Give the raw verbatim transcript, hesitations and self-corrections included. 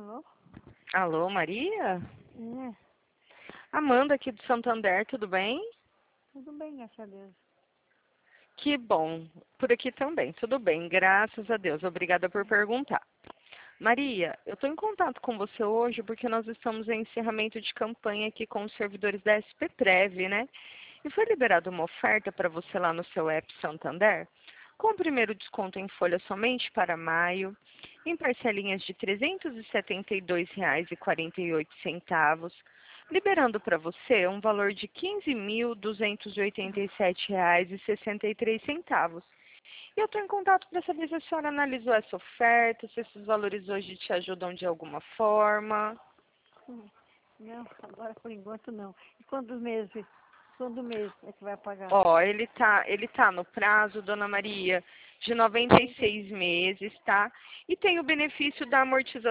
Alô? Alô, Maria? É, Amanda aqui do Santander, tudo bem? tudo bem, graças a Deus. Que bom. Por aqui também, tudo bem, graças a Deus. Obrigada por perguntar. Maria, eu estou em contato com você hoje porque nós estamos em encerramento de campanha aqui com os servidores da S P Prev, né? E foi liberada uma oferta para você lá no seu app Santander, com o primeiro desconto em folha somente para maio, em parcelinhas de trezentos e setenta e dois reais e quarenta e oito centavos, liberando para você um valor de quinze mil duzentos e oitenta e sete reais e sessenta e três centavos. E eu estou em contato para saber se a senhora analisou essa oferta, se esses valores hoje te ajudam de alguma forma. Hum, Não, agora por enquanto não. E quantos meses? Quando mês é que vai pagar? Ó, ele tá, ele tá no prazo, dona Maria, de noventa e seis meses, tá? E tem o benefício da amortização